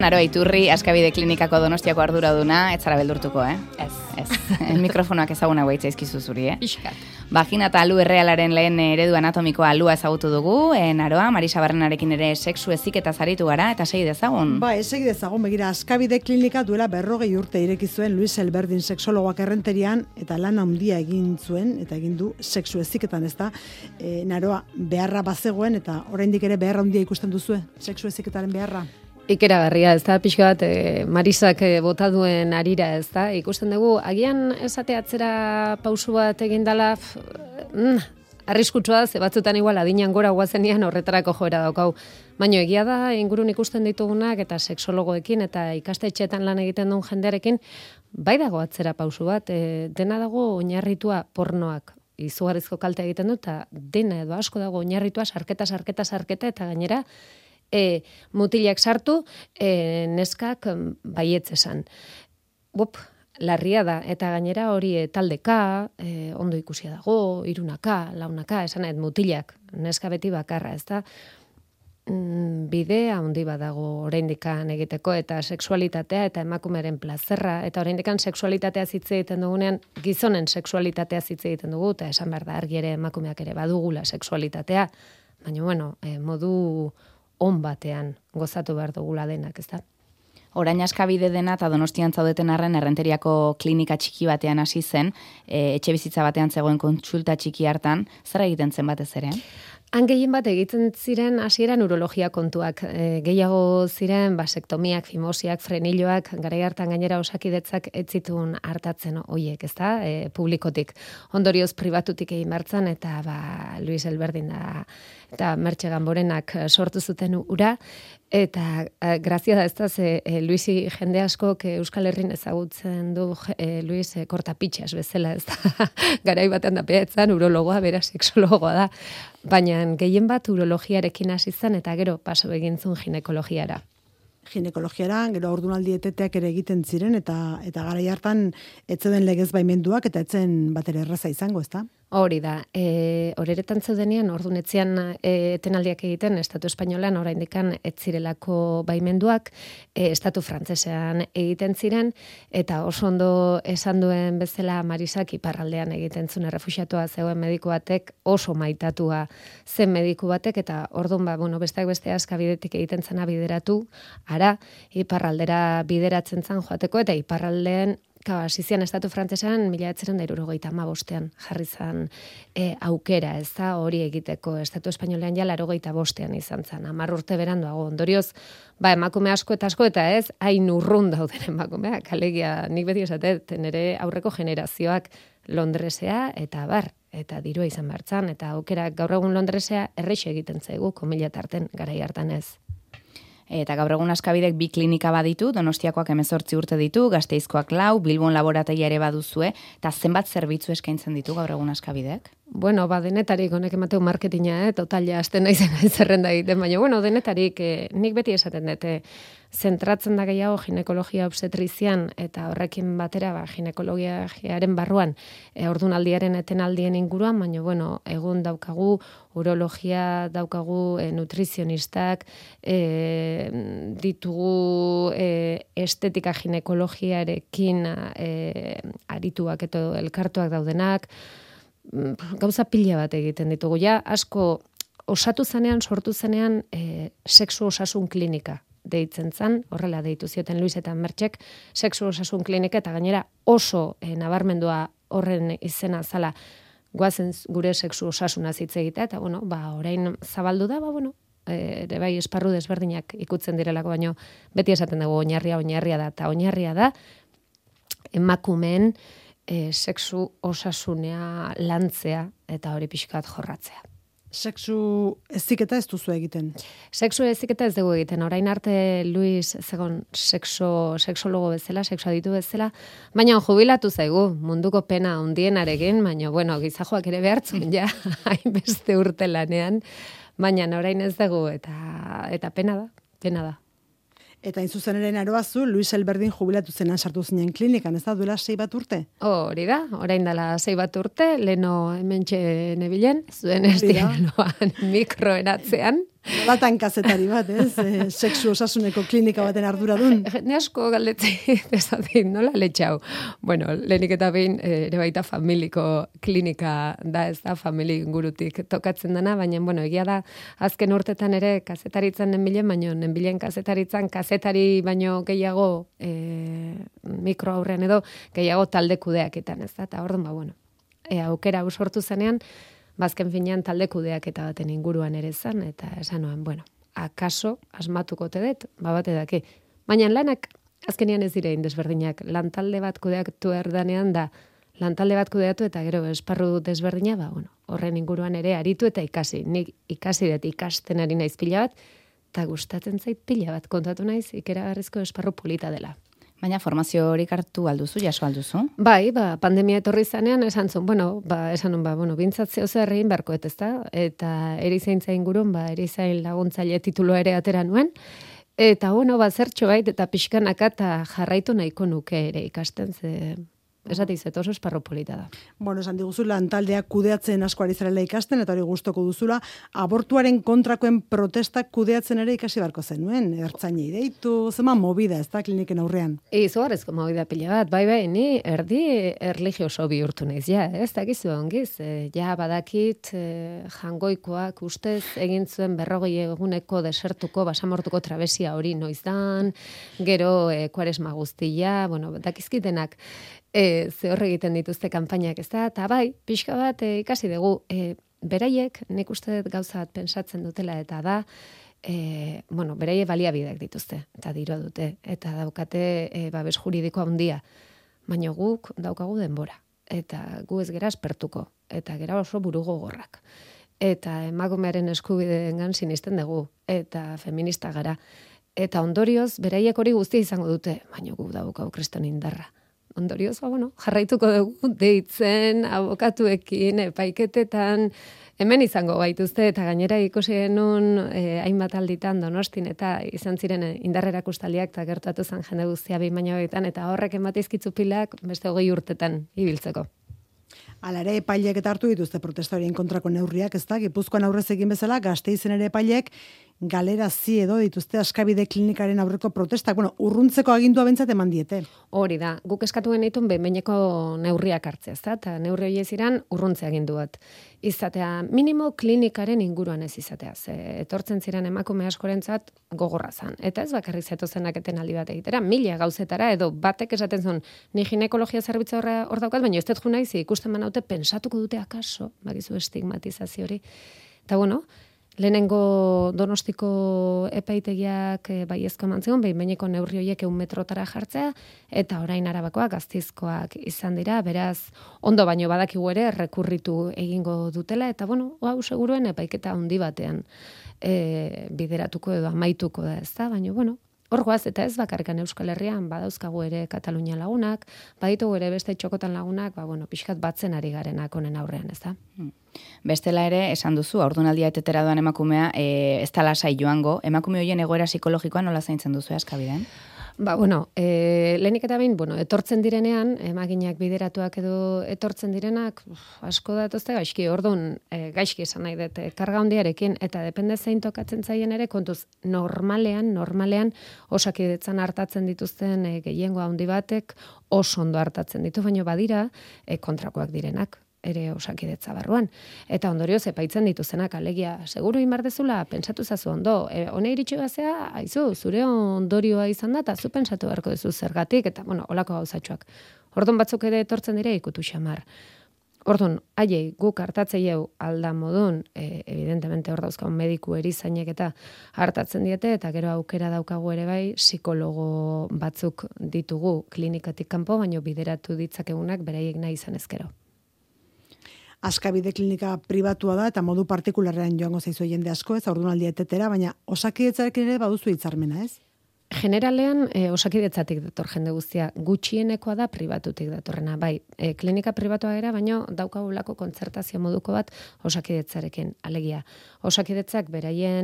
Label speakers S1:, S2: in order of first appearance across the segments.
S1: Aroa Iturri, Askabide Klinikako Donostiako arduraduna, ez zara beldurtuko,
S2: Ez.
S1: Mikrofonoak ezaguna guaitza izkizu zuri,
S2: Piskat.
S1: Vagina eta alu errealaren lehen eredu anatomikoa alua ezagutu dugu, Aroa, Marisa Barrenarekin ere sexu heziketa zaritu gara, eta segi dezagun.
S3: Segi dezagun, begira, Askabide Klinika duela 40 urte ireki zuen Luis Elberdin sexologoak errenterian, eta lan handia egin zuen, eta egin du sexu heziketan, ez da, Aroa, beharra bazegoen, eta oraindik ere beharra handia ikusten duzue, sexu heziketaren beharra.
S2: Ikeragarria, ez da, pixka bat, Marisak bota duen arira, ez da, ikusten dugu, agian esate atzera pausu bat egin dala, arriskutsua da, ze batzutan igual adinean gora guazenean horretarako joera daukau. Baina egia da, ingurun ikusten ditugunak, eta sexologoekin, eta ikastetxeetan lan egiten duen jendearekin, bai dago atzera pausu bat, dena dago oinarritua pornoak, izugarrizko kalte egiten du, eta dena edo asko dago oinarritua, sarketa, eta gainera, mutilak sartu, neskak baietz esan. Larria da, eta gainera hori taldeka, ondo ikusia dago, irunaka, launaka, esan mutilak, neska beti bakarra, ez da, bidea handi badago oraindikan egiteko, eta sexualitatea eta emakumearen plazerra, eta oraindikan sexualitatea hitz egiten dugunean, gizonen sexualitatea hitz egiten dugu, eta esan behar da argi ere emakumeak ere badugula sexualitatea, baina modu on batean gozatu behar dugula denak, ez da?
S1: Orain Askabide dena eta Donostian zaudeten arren errenteriako klinika txiki batean hasi zen, etxe bizitza batean zegoen kontsulta txiki hartan, zer egiten zen batez ere?
S2: Han gehien bat egiten ziren hasieran urologia kontuak, gehiago ziren basektomiak, fimosiak, frenilloak, garai hartan gainera Osakidetzak ez zituen hartatzen hoiek, ezta? Publikotik. Ondorioz pribatutik egin martzan, eta Luis Elberdin da eta Mertxe Ganborenak sortu zuten ura, eta grazia da ez da, Luisi jende askok Euskal Herrin ezagutzen du Luis kortapitxas bezala, ez da, garai batean da peetzan, urologoa, bera sexologoa da, baina gehien bat urologiarekin hasi zen, eta gero paso egintzun ginekologiara.
S3: Ginekologiara, gero ordunaldi eteteak ere egiten ziren, eta garai hartan etzeden legez baimenduak, eta etzen bat ere erraza izango, ez da?
S2: Hori da, horeretan zeudenean, ordunetzean etenaldiak egiten, Estatu Espainolan oraindikan ez zirelako baimenduak, Estatu Frantsesean egiten ziren, eta oso ondo esan duen bezala Marisak iparraldean egiten zuen errefuxiatua zegoen mediku batek, oso maitatua zen mediku batek, eta orduan besteak beste Askabidetik egiten zena bideratu, ara, iparraldera bideratzen zan joateko, eta iparraldean hasizian Estatu Frantsesean 1975 jarri zan aukera, ez da, hori egiteko. Estatu Espainolean ja 85 izan zen, 10 urte beranduago. Ondorioz, emakume asko eta ez, hain urrun dauden emakumeak, alegia nik beti esatet, nire aurreko generazioak Londresea eta dirua izan bertzan, eta aukerak gaur egun Londresea erreixe egiten zaigu, komila tarten, garai hartan ez.
S1: Eta gaur egun Askabidek 2 klinika baditu, Donostiakoak 18 urte ditu, Gasteizkoak 4, Bilbon laborategia ere baduzue, eta zenbat zerbitzu eskaintzen ditu gaur egun Askabidek?
S2: Denetarik honek emateu marketinga, totalia hasten naizen zerrenda egiten, baina, denetarik nik beti esaten dute, zentratzen da gehiago ginekologia obstetrizian, eta horrekin batera ginekologiaren barruan, ordunaldiaren etenaldien inguruan, baina, egun daukagu, urologia daukagu, nutrizionistak, ditugu estetika ginekologiarekin arituak eta elkartuak daudenak, gauza pila bat egiten ditugu. Ja, asko osatu zenean, sortu zenean, sexu osasun klinika deitzen zan, horrela deitu zioten Luis eta Mertxek, sexu osasun klinika, eta gainera oso nabarmendua horren izena zala goazen gure sexu osasuna hitz egitea, eta orain zabaldu da, ere bai esparru desberdinak ikutzen direlako, baino beti esaten dugu oinarria da, eta oinarria da emakumeen sexu osasunea lantzea eta hori pixkat jorratzea.
S3: Sexu heziketa ez duzu egiten?
S2: Sexu heziketa ez dugu egiten. Orain arte Luis zegon sexologo bezala, sexuaditu bezala, baina jubilatu zaigu munduko pena handienarekin, baina gizajoak ere behartzen ja, hainbeste urte lanean, baina orain ez dugu eta pena da.
S3: Eta inzuzen ere Aroazu, Luis Elberdin jubilatu zenan sartu zinen klinikan, ez da, duela 6 bat urte?
S2: Hori da, orain dela 6 bat urte, leno hementxe nebilen, zuen estianoan mikroeratzean,
S3: Nolatan kazetari bat, ez? Sexu osasuneko klinika baten arduradun.
S2: Ne asko galdetzen dezatik, nola letxau? Bueno, lehenik eta behin ere baita familiko klinika da, ez da, famili ingurutik tokatzen dena, baina, bueno, egia da, azken urtetan ere kazetaritzan nenbilen, baino nenbilen kazetaritzan, kazetari baino gehiago mikro aurrean edo, gehiago talde kudeaketan, ez da, eta orduan, bueno, aukera sortu zenean, bazken finean talde kudeaketa baten inguruan ere zan, eta esan noan, bueno, akaso asmatuko dut, bate daki. Baina lanak, azkenian ez direin desberdinak, lantalde bat kudeatu erdanean da, lantalde bat kudeatu eta gero esparru desberdina, bueno, horren inguruan ere aritu eta ikasi. Nik ikasi dut ikasten ari naiz pila bat, eta gustatzen zait pila bat kontatu naiz, ikeragarrizko esparru polita dela.
S1: Baina formazio horik hartu alduzu, jaso alduzu?
S2: Bai, pandemia etorri zanean, esan zuen, bintzatzeo zer egin beharko ez da, eta erizaintza ingurun, erizain laguntzaile tituloa ere atera nuen, eta zertxo bait, eta pixkanaka eta jarraitu nahiko nuke ere ikasten, esatizet oso esparro polita da.
S3: Bueno, esan diguzu lantaldeak kudeatzen asko ari zarela ikasten, eta hori gustoko duzula, abortuaren kontrakoen protestak kudeatzen ere ikasi barko zenuen, ertzainei deitu, zeman movida, ez da, kliniken aurrean?
S2: Izugarrezko movida pila bat, bai, ni erdi erlijioso bihurtu naiz, ja, ez dakizu ongiz, ja badakit jangoikoak ustez egin zuen 40 eguneko desertuko, basamortuko trabesia hori noizdan, gero kuaresma guztia, dakizkitenak, ze horre egiten dituzte kanpainak, ez da, eta bai, pixka bat ikasi dugu, beraiek, nik uste dut gauza bat pensatzen dutela, eta da, beraiek baliabideak dituzte, eta diro dute, eta daukate babes juridikoa handia, baina guk daukagu denbora, eta gu ez gera espertuko, eta gera oso burugo gorrak, eta emakumearen eskubideengan sinisten dugu, eta feminista gara, eta ondorioz, beraiek hori guztia izango dute, baina guk daukagu kriston indarra. Ondorioz, jarraituko dugu deitzen, abokatuekin, epaiketetan, hemen izango baituzte, eta gainera ikusi genuen hainbat alditan Donostin, eta izan ziren indarrerak ustaldiak, eta gertatu zen jende guztia 2 baino betan, eta horrek emateizkitzu pilak beste 20 urtetan ibiltzeko.
S3: Hala ere, epaileek eta hartu dituzte protestorien kontrako neurriak, ez da, Gipuzkoan aurrez egin bezala, Gasteizen ere epaileek galerazi edo dituzte Askabide klinikaren aurreko protestak, urruntzeko agindua bentsat eman diete. Hori
S2: da, guk eskatu genitun behineko neurriak hartzea, ez da, eta neurri hori ziren urruntze agindu bat. Izatea, minimo klinikaren inguruan ez izatea, ze etortzen ziren emakume askorentzat gogorra zan. Eta ez bakarrik zetozenak etenaldi bat egitera, 1000 gauzetara, edo batek esaten zuen, ni ginekologia zerbitza hor daukat, baina ez dut jo naiz, ikusten manaute pensatuko dute akaso, bakizu estigmatizazio hori. Eta lehenengo Donostiko epaitegiak baiezko eman zion, behineko neurri horiek 100 metrotara jartzea, eta orain Arabakoak, Gasteizkoak izan dira, beraz, ondo baino badakigu ere, rekurritu egingo dutela, eta hau seguruen epaiketa handi batean bideratuko edo amaituko da, ez da, baina, hor goaz, eta ez bakarrikan Euskal Herrian, badauzkagu ere Katalunia lagunak, baditugu ere beste txokotan lagunak, pixkat batzen ari garenak honen aurrean, ez da?
S1: Bestela ere, esan duzu, haurdunaldia etetera doan emakumea, ez da lasai joango, emakume horien egoera psikologikoa nola zaintzen duzu Askabiden?
S2: Lehenik eta behin, etortzen direnean, emaginak bideratuak edo etortzen direnak, asko datuzte gaizki, orduan gaizki esan nahi dut, karga handiarekin, eta depende zein tokatzen zaien ere, kontuz, normalean, osakidetzan hartatzen dituzten gehiengo handi batek, oso ondo hartatzen ditu, baina badira kontrakoak direnak ere osakidetza barruan. Eta ondorioz epaitzen dituzenak, alegia, seguru inbardezula, pentsatu zazu ondo, hone iritsi bazea, aizu, zure ondorioa izan da, eta zu pentsatu beharko duzu zergatik, eta, olako gauzatxoak. Orduan batzuk ere etortzen dire ikutu xamar. Orduan, aiei, guk hartatzeieu alda modun, evidentemente hor dauzkaun mediku erizainek eta hartatzen diete, eta gero aukera daukagu ere bai, psikologo batzuk ditugu klinikatik kanpo, baino bideratu ditzakegunak beraiek nahi izan ezkero.
S3: Askabide klinika pribatua da eta modu partikularrean joango zaizu jende asko, ez haurdunaldi etetera, baina osakidetzarekin ere baduzu hitzarmena, ez?
S2: Generalean osakidetzatik dator jende guztia, gutxienekoa da pribatutik datorrena, bai, klinika pribatua gara, baina daukagulako kontzertazio moduko bat osakidetzarekin, alegia. Osakidetzak beraien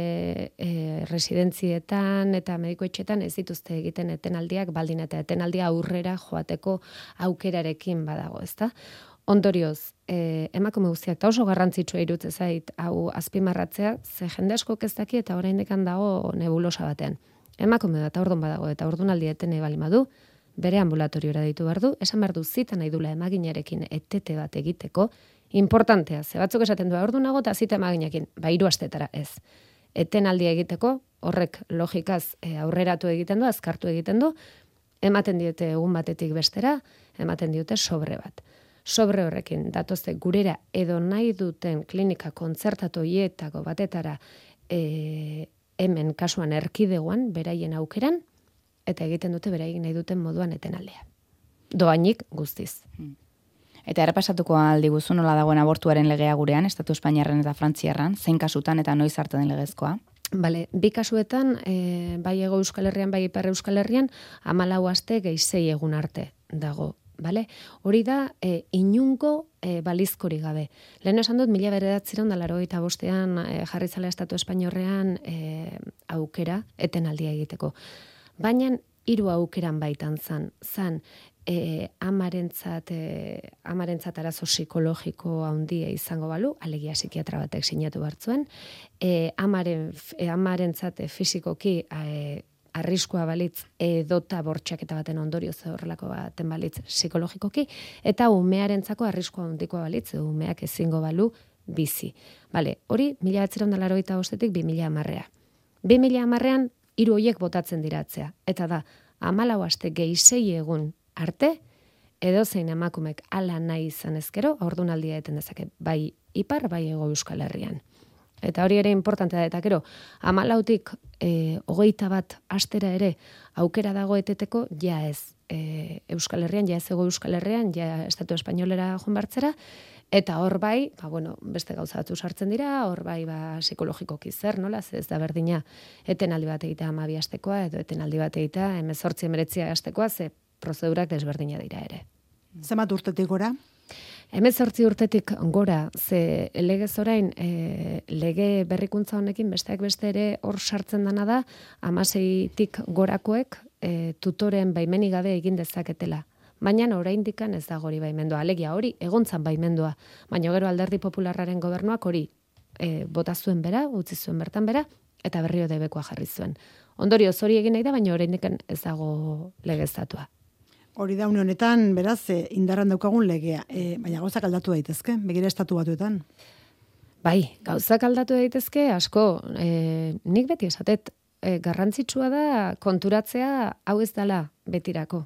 S2: residentzietan eta medikoetxetan ez dituzte egiten etenaldiak, baldin eta etenaldia aurrera joateko aukerarekin badago, ezta? Ondorioz, emakume guztiak, eta oso garrantzitsua iruditzen zait, hau azpimarratzea, ze jende askok ez daki eta oraindik dago nebulosa batean. Emakume bat ordun badago eta ordunaldi etene bali madu, bere ambulatoriora deitu behar du, esan behar du zita nahi dula emaginarekin etete bat egiteko, importantea, ze batzuk esaten du ordunago eta zita emaginekin, 3 astetara ez. Etenaldia egiteko, horrek logikaz aurreratu egiten du, azkartu egiten du, ematen diote egun batetik bestera, ematen diote sobre bat. Sobre horrekin datozte gurera edo nahi duten klinika kontzertatu hietako batetara hemen kasuan erkidegoan, beraien aukeran, eta egiten dute beraien nahi duten moduan etenaldea. Doainik guztiz.
S1: Eta errepasatuko aldiguzu nola dagoen abortuaren legea gurean, Estatu Espainiarren eta Frantziarran, zein kasutan eta noiz arte den legezkoa?
S2: Bale, 2 kasuetan, bai Hego Euskal Herrian, bai Ipar Euskal Herrian, 14 aste gehi 6 egun arte dago. Bale? Hori da, inungo balizkori gabe. Lehen esan dut, 1985ean jarri zala Estatu Espainiorrean aukera etenaldia egiteko. Baina 3 aukeran baitan zan amarentzat arazo psikologiko handia izango balu, alegia psikiatra batek sinatu hartzuen, amarentzat fisikoki arriskua balitz edota bortxaketa baten ondorioz horrelako baten balitz psikologikoki, eta umearentzako arriskua handikoa balitz, umeak ezingo balu bizi. Bale, hori 1985etik 2010. 2010ean 3 horiek botatzen diratzea, eta da 14 aste gehi 6 egun arte, edozein emakumek hala nahi izan ezkero, haurdunaldia eten dezake, bai Ipar, bai Hego Euskal Herrian. Eta hori ere importantea da, eta gero, 14tik 21 astera ere aukera dago eteteko, ja ez Euskal Herrian, ja ez Hego Euskal Herrian, ja Estatu Espainolera joan bartzera, eta hor bai, beste gauzatu sartzen dira, hor bai psikologikoki zer, nola, ez da berdina etenaldi bat egitea 12 astekoa, edo etenaldi bat egitea 18-19 astekoa, ze prozedurak desberdina dira ere.
S3: Zenbat urtetik gora?
S2: 18 urtetik gora, ze legez orain, lege berrikuntza honekin besteak beste ere hor sartzen dana da, 16tik gorakoek tutoren baimenik gabe egin dezaketela. Baina oraindikan ez da hori baimendua, alegia hori egontzan baimendua, baina gero Alderdi Popularraren gobernuak hori bota zuen bera, utzi zuen bertan bera, eta berrio debekoa jarri zuen. Ondorioz hori egin nahi da, baina oraindikan ez dago legeztatua.
S3: Hori da une honetan, beraz, indarran daukagun legea, baina gauzak aldatu daitezke, begira Estatu Batuetan.
S2: Bai, gauzak aldatu daitezke, asko, nik beti esatet, garrantzitsua da konturatzea hau ez dela betirako.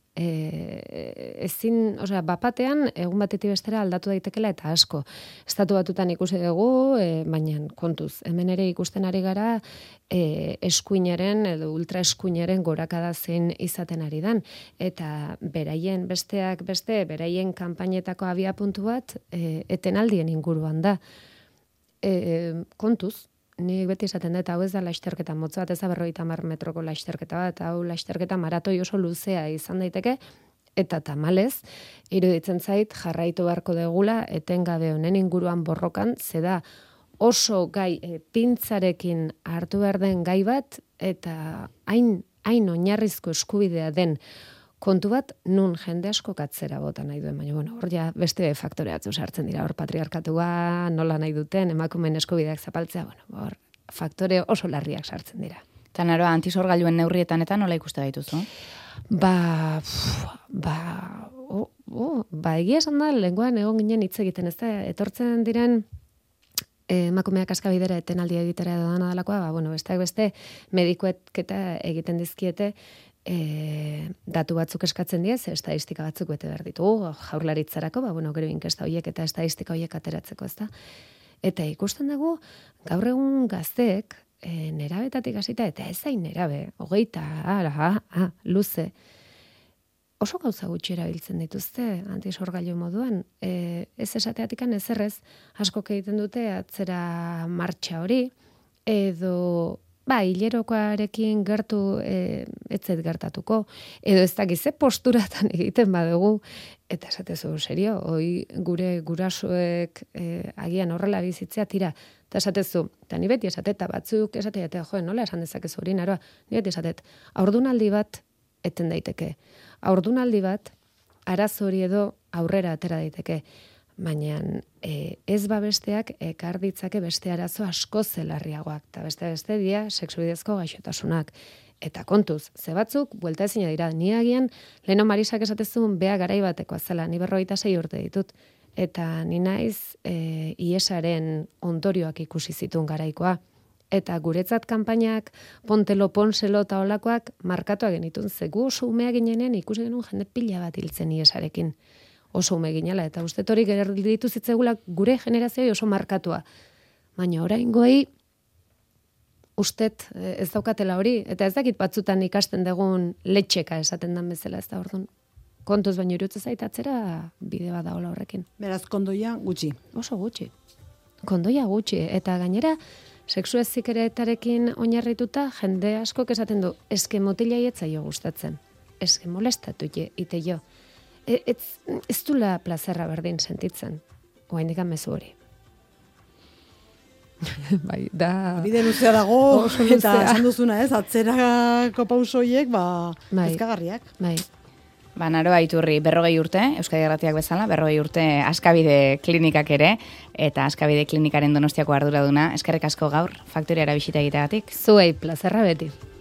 S2: Bapatean, egun batetik bestera aldatu daitekela eta asko. Estatu Batuetan ikusi dugu, baina kontuz, hemen ere ikusten ari gara eskuinaren edo ultraeskuinaren gorakada zein izaten ari dan. Eta beraien besteak beste, beraien kanpainetako abiapuntu bat etenaldien inguruan da. Kontuz, nik beti esaten dut, hau ez da lasterketa motza bat, ez da 50 metroko lasterketa bat, hau lasterketa maratoi oso luzea izan daiteke, eta tamalez, iruditzen zait jarraitu beharko degula, etengabe honen inguruan borrokan, zeda oso gai pintzarekin hartu behar den gai bat, eta hain oinarrizko eskubidea den kontu bat, nun jende asko katzera bota nahi duen, baina hor ja beste faktore batzu sartzen dira, hor patriarkatua, nola nahi duten, emakumeen eskubideak zapaltzea, hor faktore oso larriak sartzen dira.
S1: Eta naroa, antisorgailuen neurrietan eta nola ikuste gaituzu?
S2: Egia esan da, lenguan egon ginen hitz egiten, ez da, etortzen diren emakumeak askabidera etenaldia egitera edo dana dalakoa, besteak beste medikuek eta egiten dizkiete datu batzuk eskatzen diez, estadistika batzuk bete behar ditugu, jaurlaritzarako, gero inkesta horiek eta estadistika horiek ateratzeko, ezta. Eta ikusten dugu, gaur egun gazteek, nerabetatik hasita, eta ez zain nerabe, 20, luze, oso gauza gutxi erabiltzen dituzte, antisorgailu moduan, ez esateatikan ezerrez, askok egiten dute atzera martxa hori, edo hilerokoarekin gertu etzet gertatuko, edo ez dakize posturatan egiten badugu, eta esatezu, serio, gure gurasoek agian horrela bizitzea tira, eta esatezu, eta ni beti esateta batzuk, esatea, nola esan dezakezu hori naroa, ni beti esatet, haurdunaldi bat eten daiteke. Haurdunaldi bat, arazo hori edo aurrera atera daiteke. Baina ez babesteak ekar ditzake beste arazo asko zelarriagoak, eta beste dira sexu bidezko gaixotasunak. Eta kontuz, ze batzuk, buelta ezina dira, ni agian, leheno Marisak esatezun bea garai batekoa zela, ni 46 urte ditut. Eta ni naiz iesaren ondorioak ikusi zituen garaikoa. Eta guretzat kanpainak, pontelo, ponselo eta olakoak markatuak genitun. Zegu oso umea ginenean ikusi genuen jende pila bat hiltzen iesarekin. Oso ume ginela, eta uste hori gerditu zitzegula gure generazioa oso markatua. Baina oraingoei ustet ez daukatela hori, eta ez dakit batzutan ikasten dugun letxeka esaten dan bezala, ez da orduan. Kontuz baino irutze zaitatzera bide bat daola horrekin.
S3: Beraz, kondoia gutxi.
S2: Oso gutxi. Kondoia gutxi, eta gainera, sexu ezikereetarekin oinarrituta, jende askok esaten du, eske motila ietzaio gustatzen, eske molestatu ite jo. Ez dula plazerra berdin sentitzen, oaindik mezu hori. Bai, da...
S3: Bide luzea dago, eta esan duzuna ez, atzerako pausoiek,
S2: bai,
S3: ezkagarriak.
S2: Bai.
S1: Naroa Iturri, 40 urte, Euskadi Irratiak bezala, 40 urte Askabide klinikak ere, eta Askabide klinikaren Donostiako arduraduna. Eskerrik asko gaur, faktoriara bisita egiteagatik.
S2: Zuei, plazerra beti.